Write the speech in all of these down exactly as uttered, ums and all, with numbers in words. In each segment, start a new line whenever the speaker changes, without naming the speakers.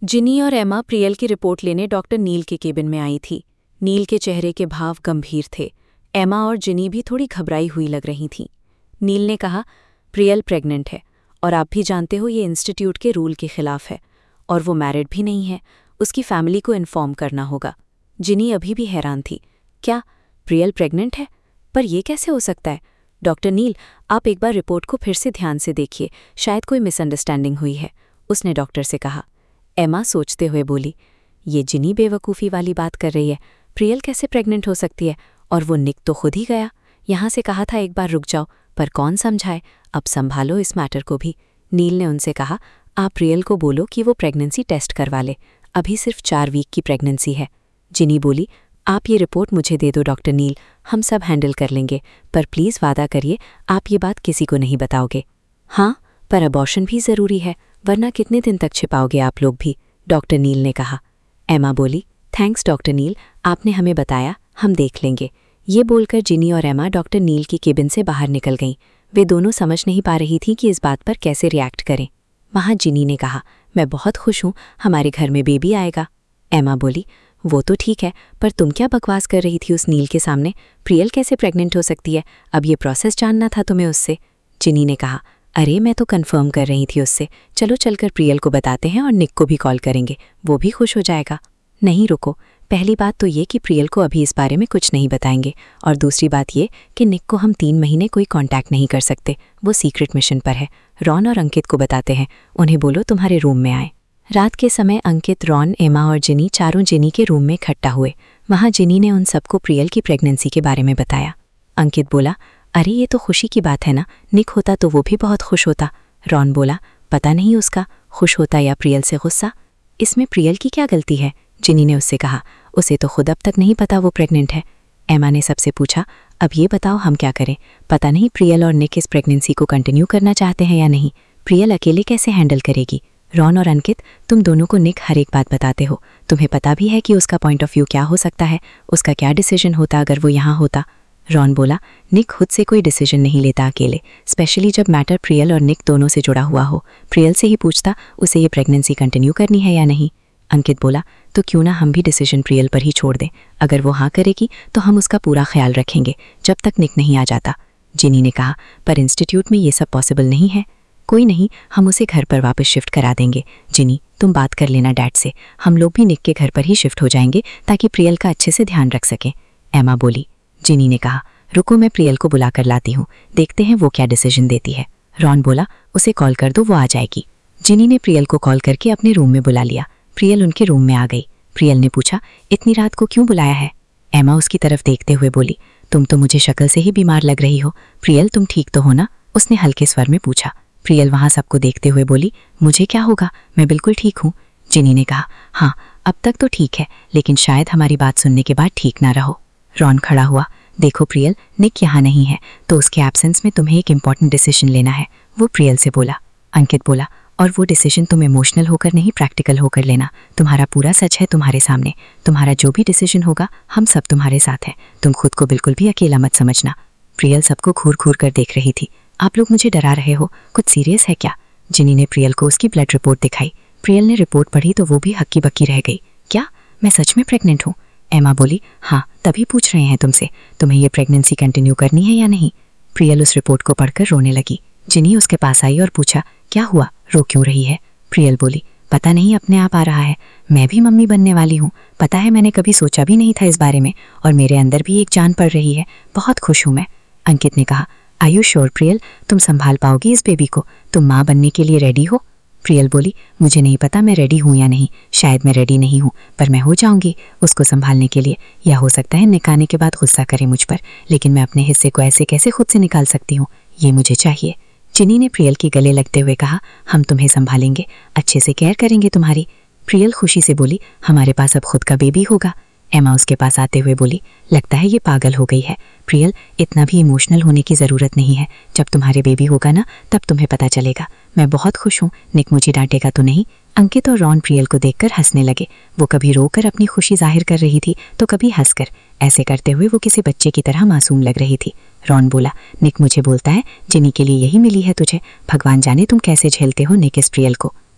जिनी और एमा प्रियल की रिपोर्ट लेने डॉक्टर नील के केबिन में आई थी। नील के चेहरे के भाव गंभीर थे। एमा और जिनी भी थोड़ी घबराई हुई लग रही थीं। नील ने कहा, प्रियल प्रेग्नेंट है और आप भी जानते हो ये इंस्टीट्यूट के रूल के खिलाफ है, और वो मैरिड भी नहीं है। उसकी फैमिली को इन्फॉर्म करना होगा। जिनी अभी भी हैरान थी। क्या प्रियल प्रेग्नेंट है? पर यह कैसे हो सकता है? डॉक्टर नील, आप एक बार रिपोर्ट को फिर से ध्यान से देखिए, शायद कोई मिसअंडरस्टैंडिंग हुई है, उसने डॉक्टर से कहा। एमा सोचते हुए बोली, ये जिनी बेवकूफ़ी वाली बात कर रही है। प्रियल कैसे प्रेग्नेंट हो सकती है? और वो निक तो खुद ही गया। यहाँ से कहा था एक बार रुक जाओ, पर कौन समझाए? अब संभालो इस मैटर को भी। नील ने उनसे कहा, आप प्रियल को बोलो कि वो प्रेगनेंसी टेस्ट करवा ले। अभी सिर्फ चार वीक की प्रेगनेंसी है। जिनी बोली, आप ये रिपोर्ट मुझे दे दो डॉक्टर नील, हम सब हैंडल कर लेंगे, पर प्लीज़ वादा करिए आप ये बात किसी को नहीं बताओगे। हाँ, पर अबॉर्शन भी ज़रूरी है, वरना कितने दिन तक छिपाओगे आप लोग भी, डॉक्टर नील ने कहा। एमा बोली, थैंक्स डॉक्टर नील, आपने हमें बताया, हम देख लेंगे। ये बोलकर जिनी और एमा डॉक्टर नील की केबिन से बाहर निकल गईं। वे दोनों समझ नहीं पा रही थीं कि इस बात पर कैसे रिएक्ट करें। वहाँ जिनी ने कहा, मैं बहुत खुश हूँ, हमारे घर में बेबी आएगा। एमा बोली, वो तो ठीक है, पर तुम क्या बकवास कर रही थी उस नील के सामने? प्रियल कैसे प्रेग्नेंट हो सकती है? अब ये प्रोसेस जानना था तुम्हें उससे। जिनी ने कहा, अरे मैं तो कंफर्म कर रही थी उससे। चलो चलकर प्रियल को बताते हैं और निक को भी कॉल करेंगे, वो भी खुश हो जाएगा। नहीं रुको, पहली बात तो ये कि प्रियल को अभी इस बारे में कुछ नहीं बताएंगे, और दूसरी बात ये कि निक को हम तीन महीने कोई कांटेक्ट नहीं कर सकते, वो सीक्रेट मिशन पर है। रॉन और अंकित को बताते हैं, उन्हें बोलो तुम्हारे रूम में आए। रात के समय अंकित, रॉन, एमा और जिनी चारों जिनी के रूम में इकट्ठा हुए। वहाँ जिनी ने उन सबको प्रियल की प्रेगनेंसी के बारे में बताया। अंकित बोला, अरे ये तो खुशी की बात है ना, निक होता तो वो भी बहुत खुश होता। रॉन बोला, पता नहीं उसका खुश होता या प्रियल से गुस्सा। इसमें प्रियल की क्या गलती है? जिनी ने उससे कहा, उसे तो खुद अब तक नहीं पता वो प्रेग्नेंट है। एमा ने सबसे पूछा, अब ये बताओ हम क्या करें? पता नहीं प्रियल और निक इस प्रेगनेंसी को कंटिन्यू करना चाहते हैं या नहीं। प्रियल अकेले कैसे हैंडल करेगी? रॉन और अंकित, तुम दोनों को निक हर एक बात बताते हो, तुम्हें पता भी है कि उसका पॉइंट ऑफ व्यू क्या हो सकता है, उसका क्या डिसीजन होता अगर वो यहाँ होता। रॉन बोला, निक खुद से कोई डिसीजन नहीं लेता अकेले, स्पेशली जब मैटर प्रियल और निक दोनों से जुड़ा हुआ हो। प्रियल से ही पूछता उसे ये प्रेगनेंसी कंटिन्यू करनी है या नहीं। अंकित बोला, तो क्यों ना हम भी डिसीजन प्रियल पर ही छोड़ दें, अगर वो हाँ करेगी तो हम उसका पूरा ख्याल रखेंगे जब तक निक नहीं आ जाता। जिनी ने कहा, पर इंस्टीट्यूट में ये सब पॉसिबल नहीं है। कोई नहीं, हम उसे घर पर वापस शिफ्ट करा देंगे। जिनी, तुम बात कर लेना डैड से, हम लोग भी निक के घर पर ही शिफ्ट हो जाएंगे ताकि प्रियल का अच्छे से ध्यान रख सकें। एमा बोली। जिनी ने कहा, रुको मैं प्रियल को बुला कर लाती हूँ, देखते हैं वो क्या डिसीजन देती है। रॉन बोला, उसे कॉल कर दो, वो आ जाएगी। जिनी ने प्रियल को कॉल करके अपने रूम में बुला लिया। प्रियल उनके रूम में आ गई। प्रियल ने पूछा, इतनी रात को क्यों बुलाया है? एमा उसकी तरफ देखते हुए बोली, तुम तो मुझे शक्ल से ही बीमार लग रही हो। प्रियल, तुम ठीक तो हो ना? उसने हल्के स्वर में पूछा। प्रियल वहाँ सबको देखते हुए बोली, मुझे क्या होगा, मैं बिल्कुल ठीक हूँ। जिनी ने कहा, हाँ अब तक तो ठीक है, लेकिन शायद हमारी बात सुनने के बाद ठीक ना रहो। रॉन खड़ा हुआ, देखो प्रियल, निक यहाँ नहीं है तो उसके एब्सेंस में तुम्हें एक इम्पॉर्टेंट डिसीजन लेना है, वो प्रियल से बोला। अंकित बोला, और वो डिसीजन तुम इमोशनल होकर नहीं प्रैक्टिकल होकर लेना। तुम्हारा पूरा सच है तुम्हारे सामने, तुम्हारा जो भी डिसीजन होगा हम सब तुम्हारे साथ हैं, तुम खुद को बिल्कुल भी अकेला मत समझना। प्रियल सबको घूर घूर कर देख रही थी। आप लोग मुझे डरा रहे हो, कुछ सीरियस है क्या? जिनी ने प्रियल को उसकी ब्लड रिपोर्ट दिखाई। प्रियल ने रिपोर्ट पढ़ी तो वो भी हक्की बक्की रह गई। क्या मैं सच में प्रेग्नेंट हूँ? एमा बोली, हाँ तभी पूछ रहे हैं तुमसे, तुम्हें ये प्रेगनेंसी कंटिन्यू करनी है या नहीं। प्रियल उस रिपोर्ट को पढ़कर रोने लगी। जिनी उसके पास आई और पूछा, क्या हुआ, रो क्यों रही है? प्रियल बोली, पता नहीं अपने आप आ रहा है, मैं भी मम्मी बनने वाली हूँ। पता है मैंने कभी सोचा भी नहीं था इस बारे में, और मेरे अंदर भी एक जान पड़ रही है, बहुत खुश हूँ मैं। अंकित ने कहा, आर यू श्योर प्रियल, तुम संभाल पाओगी इस बेबी को, तुम माँ बनने के लिए रेडी हो? प्रियल बोली, मुझे नहीं पता मैं रेडी हूँ या नहीं, शायद मैं रेडी नहीं हूँ, पर मैं हो जाऊंगी उसको संभालने के लिए। या हो सकता है निक आने के बाद गुस्सा करे मुझ पर, लेकिन मैं अपने हिस्से को ऐसे कैसे खुद से निकाल सकती हूँ, ये मुझे चाहिए। जिनी ने प्रियल के गले लगते हुए कहा, हम तुम्हें संभालेंगे, अच्छे से केयर करेंगे तुम्हारी। प्रियल खुशी से बोली, हमारे पास अब खुद का बेबी होगा। एमा उसके पास आते हुए बोली, लगता है ये पागल हो गई है। प्रियल, इतना भी इमोशनल होने की ज़रूरत नहीं है, जब तुम्हारे बेबी होगा ना तब तुम्हें पता चलेगा। मैं बहुत खुश हूँ, निक मुझे डांटेगा तो नहीं। अंकित और रॉन प्रियल को देखकर हंसने लगे। वो कभी रोकर अपनी खुशी जाहिर कर रही थी तो कभी हंसकर, ऐसे करते हुए वो किसी बच्चे की तरह मासूम लग रही थी। रॉन बोला, निक मुझे बोलता है जिनी के लिए यही मिली है तुझे, भगवान जाने तुम कैसे झेलते हो निक इस प्रियल को।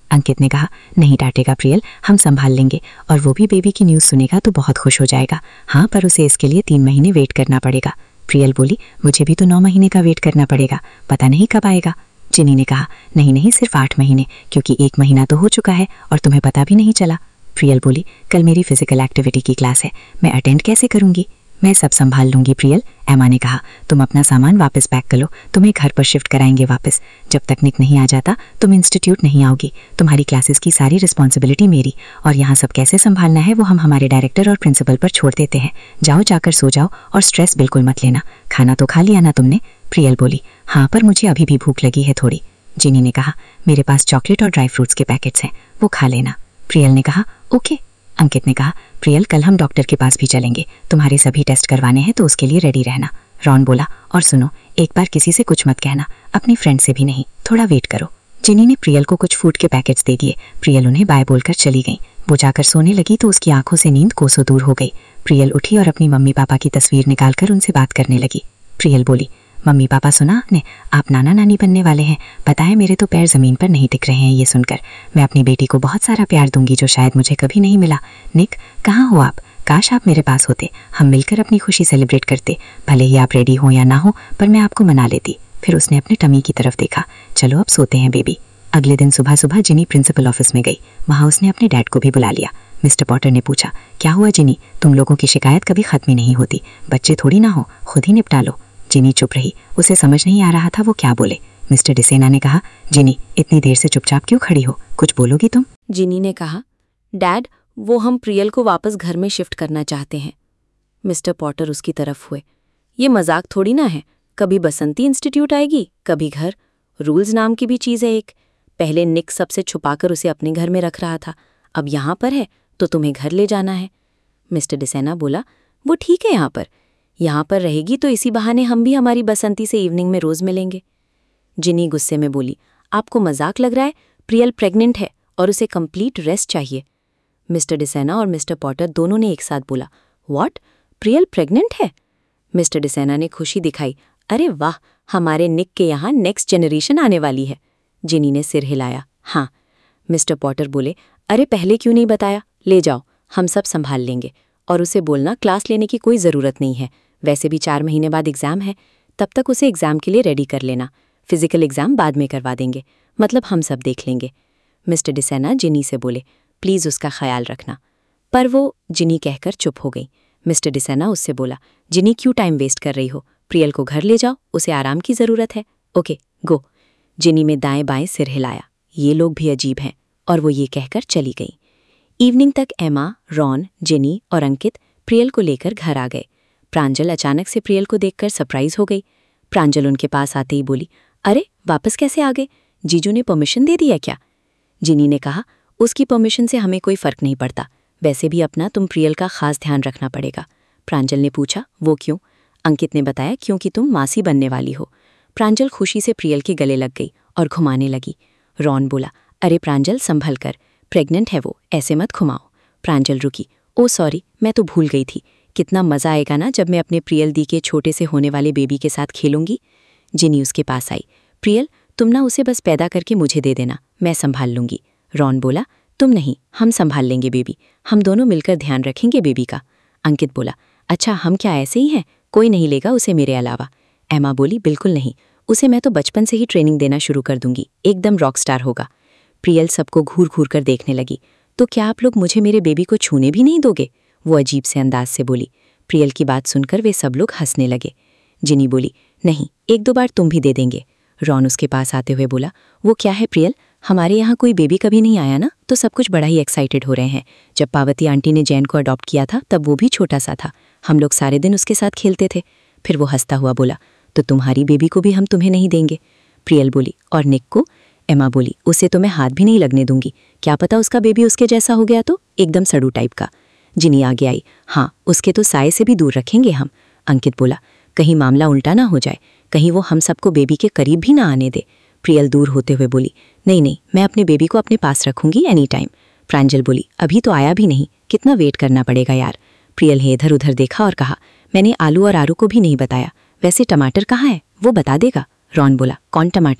अंकित ने कहा, नहीं डांटेगा प्रियल, हम संभाल लेंगे, और वो भी बेबी की न्यूज़ सुनेगा तो बहुत खुश हो जाएगा। हाँ, पर उसे इसके लिए तीन महीने वेट करना पड़ेगा। प्रियल बोली, मुझे भी तो नौ महीने का वेट करना पड़ेगा, पता नहीं कब आएगा। जिनी ने कहा, नहीं नहीं, सिर्फ आठ महीने, क्योंकि एक महीना तो हो चुका है और तुम्हें पता भी नहीं चला। प्रियल बोली, कल मेरी फिजिकल एक्टिविटी की क्लास है, मैं अटेंड कैसे करूँगी? मैं सब संभाल लूंगी प्रियल। एमा ने कहा, तुम अपना सामान वापस पैक कर लो, तुम्हें घर पर शिफ्ट कराएंगे वापस। जब तक निक नहीं आ जाता तुम इंस्टीट्यूट नहीं आओगी। तुम्हारी क्लासेस की सारी रिस्पॉन्सिबिलिटी मेरी, और यहाँ सब कैसे संभालना है वो हम हमारे डायरेक्टर और प्रिंसिपल पर छोड़ देते हैं। जाओ, जाकर सो जाओ और स्ट्रेस बिल्कुल मत लेना। खाना तो खा लिया ना तुमने? प्रियल बोली, हाँ, पर मुझे अभी भी भूख लगी है थोड़ी। जिनी ने कहा, मेरे पास चॉकलेट और ड्राई फ्रूट्स के पैकेट्स हैं, वो खा लेना। प्रियल ने कहा, ओके। अंकित ने कहा, प्रियल, कल हम डॉक्टर के पास भी चलेंगे, तुम्हारे सभी टेस्ट करवाने हैं तो उसके लिए रेडी रहना। रॉन बोला, और सुनो, एक बार किसी से कुछ मत कहना, अपनी फ्रेंड से भी नहीं, थोड़ा वेट करो। जिनी ने प्रियल को कुछ फूड के पैकेट्स दे दिए। प्रियल उन्हें बाय बोलकर चली गई। वो जाकर सोने लगी तो उसकी आंखों से नींद कोसों दूर हो गई। प्रियल उठी और अपनी मम्मी पापा की तस्वीर निकालकर उनसे बात करने लगी। प्रियल बोली, मम्मी पापा, सुना आपने, आप नाना नानी बनने वाले हैं। पता है, मेरे तो पैर ज़मीन पर नहीं टिक रहे हैं ये सुनकर। मैं अपनी बेटी को बहुत सारा प्यार दूंगी जो शायद मुझे कभी नहीं मिला। निक, कहाँ हो आप? काश आप मेरे पास होते, हम मिलकर अपनी खुशी सेलिब्रेट करते। भले ही आप रेडी हो या ना हो, पर मैं आपको मना लेती। फिर उसने अपने टमी की तरफ देखा। चलो अब सोते हैं बेबी। अगले दिन सुबह सुबह जिनी प्रिंसिपल ऑफिस में गई। वहाँ उसने अपने डैड को भी बुला लिया। मिस्टर पॉटर ने पूछा, क्या हुआ जिनी? तुम लोगों की शिकायत कभी खत्म ही नहीं होती, बच्चे थोड़ी ना हो, खुद ही निपटा लो। जिनी चुप रही, उसे समझ नहीं आ रहा था वो क्या बोले। मिस्टर डिसेना ने कहा, जिनी, इतनी देर से चुपचाप क्यों खड़ी हो, कुछ बोलोगी तुम?
जिनी ने कहा, डैड, वो हम प्रियल को वापस घर में शिफ्ट करना चाहते हैं। मिस्टर पॉटर उसकी तरफ हुए, ये मजाक थोड़ी ना है, कभी बसंती इंस्टीट्यूट आएगी, कभी घर। रूल्स नाम की भी चीज़ है एक। पहले निक सबसे छुपाकर उसे अपने घर में रख रहा था, अब यहाँ पर है तो तुम्हें घर ले जाना है। मिस्टर डिसेना बोला, वो ठीक है यहाँ पर, यहाँ पर रहेगी तो इसी बहाने हम भी हमारी बसंती से इवनिंग में रोज मिलेंगे। जिनी गुस्से में बोली, आपको मजाक लग रहा है? प्रियल प्रेग्नेंट है और उसे कंप्लीट रेस्ट चाहिए। मिस्टर डिसेना और मिस्टर पॉटर दोनों ने एक साथ बोला, व्हाट, प्रियल प्रेग्नेंट है? मिस्टर डिसेना ने खुशी दिखाई, अरे वाह, हमारे निक के यहाँ नेक्स्ट जनरेशन आने वाली है। जिनी ने सिर हिलाया, हाँ। मिस्टर पॉटर बोले, अरे पहले क्यों नहीं बताया? ले जाओ, हम सब संभाल लेंगे। और उसे बोलना क्लास लेने की कोई ज़रूरत नहीं है, वैसे भी चार महीने बाद एग्ज़ाम है, तब तक उसे एग्ज़ाम के लिए रेडी कर लेना। फिजिकल एग्ज़ाम बाद में करवा देंगे, मतलब हम सब देख लेंगे। मिस्टर डिसेना जिनी से बोले, प्लीज़ उसका ख्याल रखना। पर वो जिनी कहकर चुप हो गई। मिस्टर डिसेना उससे बोला, जिनी क्यों टाइम वेस्ट कर रही हो, प्रियल को घर ले जाओ, उसे आराम की ज़रूरत है। Okay go. जिनी में दाएं बाएं सिर हिलाया, ये लोग भी अजीब हैं, और वो ये कहकर चली गई। इवनिंग तक एमा, रॉन, जिनी और अंकित प्रियल को लेकर घर आ गए। प्रांजल अचानक से प्रियल को देखकर सरप्राइज हो गई। प्रांजल उनके पास आते ही बोली, अरे वापस कैसे आ गए? जीजू ने परमिशन दे दिया क्या? जिनी ने कहा, उसकी परमिशन से हमें कोई फर्क नहीं पड़ता, वैसे भी अपना तुम प्रियल का खास ध्यान रखना पड़ेगा। प्रांजल ने पूछा, वो क्यों? अंकित ने बताया, क्योंकि तुम मासी बनने वाली हो। प्रांजल खुशी से प्रियल के गले लग गई और घुमाने लगी। रॉन बोला, अरे प्रांजल संभल कर, प्रेग्नेंट है वो, ऐसे मत घुमाओ। प्रांजल रुकी, ओ सॉरी, मैं तो भूल गई थी। कितना मज़ा आएगा ना जब मैं अपने प्रियल दी के छोटे से होने वाले बेबी के साथ खेलूंगी। जिनी उसके पास आई, प्रियल तुम ना उसे बस पैदा करके मुझे दे देना, मैं संभाल लूंगी। रॉन बोला, तुम नहीं, हम संभाल लेंगे बेबी, हम दोनों मिलकर ध्यान रखेंगे बेबी का। अंकित बोला, अच्छा हम क्या ऐसे ही हैं, कोई नहीं लेगा उसे मेरे अलावा? एमा बोली, बिल्कुल नहीं, उसे मैं तो बचपन से ही ट्रेनिंग देना शुरू कर दूंगी, एकदम रॉक स्टार होगा। प्रियल सबको घूर घूर कर देखने लगी, तो क्या आप लोग मुझे मेरे बेबी को छूने भी नहीं दोगे? वो अजीब से अंदाज से बोली। प्रियल की बात सुनकर वे सब लोग हंसने लगे। जिनी बोली, नहीं, एक दो बार तुम भी दे देंगे। रॉन उसके पास आते हुए बोला, वो क्या है प्रियल, हमारे यहाँ कोई बेबी कभी नहीं आया ना, तो सब कुछ बड़ा ही एक्साइटेड हो रहे हैं। जब पार्वती आंटी ने जैन को अडॉप्ट किया था तब वो भी छोटा सा था, हम लोग सारे दिन उसके साथ खेलते थे। फिर वो हंसता हुआ बोला, तो तुम्हारी बेबी को भी हम तुम्हें नहीं देंगे। प्रियल बोली, और निक को? एमा बोली, उसे तो मैं हाथ भी नहीं लगने दूंगी, क्या पता उसका बेबी उसके जैसा हो गया तो, एकदम सड़ू टाइप का। जिनी आगे आई, हाँ उसके तो साए से भी दूर रखेंगे हम। अंकित बोला, कहीं मामला उल्टा ना हो जाए, कहीं वो हम सबको बेबी के करीब भी ना आने दे। प्रियल दूर होते हुए बोली, नहीं नहीं, मैं अपने बेबी को अपने पास रखूंगी एनी टाइम। प्रांजल बोली, अभी तो आया भी नहीं, कितना वेट करना पड़ेगा यार। प्रियल ने इधर उधर देखा और कहा, मैंने आलू और आरू को भी नहीं बताया, वैसे टमाटर कहाँ है, वो बता देगा। रॉन बोला, कौन टमाटर?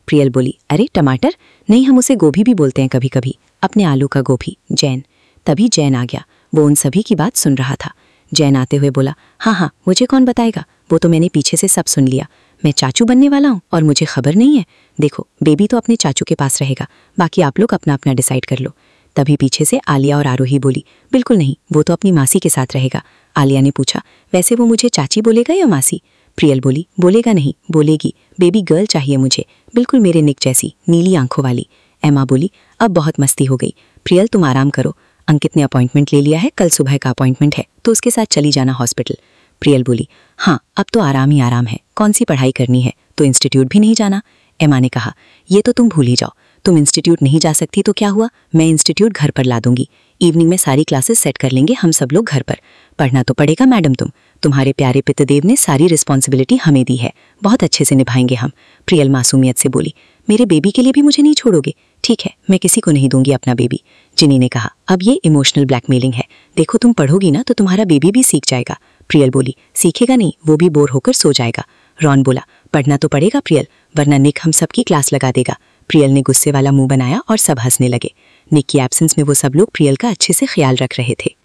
प्रियल बोली, अरे टमाटर नहीं, हम उसे गोभी भी बोलते हैं कभी कभी, अपने आलू का गोभी। जैन। तभी जैन आ गया। वो उन सभी की बात सुन रहा था। जैन आते हुए बोला, हाँ हाँ, मुझे कौन बताएगा, वो तो मैंने पीछे से सब सुन लिया। मैं चाचू बनने वाला हूँ और मुझे खबर नहीं है। देखो, बेबी तो अपने चाचू के पास रहेगा, बाकी आप लोग अपना अपना डिसाइड कर लो। तभी पीछे से आलिया और आरोही बोली, बिल्कुल नहीं, वो तो अपनी मासी के साथ रहेगा। आलिया ने पूछा, वैसे वो मुझे चाची बोलेगा या मासी? प्रियल बोली, बोलेगा नहीं, बोलेगी, बेबी गर्ल चाहिए मुझे, बिल्कुल मेरे निक जैसी, नीली आंखों वाली। एमा बोली, अब बहुत मस्ती हो गई, प्रियल तुम आराम करो, अंकित ने अपॉइंटमेंट ले लिया है, कल सुबह का अपॉइंटमेंट है, तो उसके साथ चली जाना हॉस्पिटल। प्रियल बोली, हाँ अब तो आराम ही आराम है, कौन सी पढ़ाई करनी है, तो इंस्टीट्यूट भी नहीं जाना। एमा ने कहा, ये तो तुम भूल ही जाओ, तुम इंस्टीट्यूट नहीं जा सकती तो क्या हुआ, मैं इंस्टीट्यूट घर पर ला दूंगी, इवनिंग में सारी क्लासेस सेट कर लेंगे हम सब लोग घर पर। पढ़ना तो पड़ेगा मैडम, तुम तुम्हारे प्यारे पितदेव ने सारी रिस्पॉन्सिबिलिटी हमें दी है, बहुत अच्छे से निभाएंगे हम। प्रियल मासूमियत से बोली, मेरे बेबी के लिए भी मुझे नहीं छोड़ोगे? ठीक है, मैं किसी को नहीं दूंगी अपना बेबी। जिनी ने कहा, अब ये इमोशनल ब्लैकमेलिंग है, देखो तुम पढ़ोगी ना तो तुम्हारा बेबी भी सीख जाएगा। प्रियल बोली, सीखेगा नहीं, वो भी बोर होकर सो जाएगा। रॉन बोला, पढ़ना तो पड़ेगा प्रियल, वरना निक हम सबकी क्लास लगा देगा। प्रियल ने गुस्से वाला मुंह बनाया और सब हंसने लगे। निक की एब्सेंस में वो सब लोग प्रियल का अच्छे से ख्याल रख रहे थे।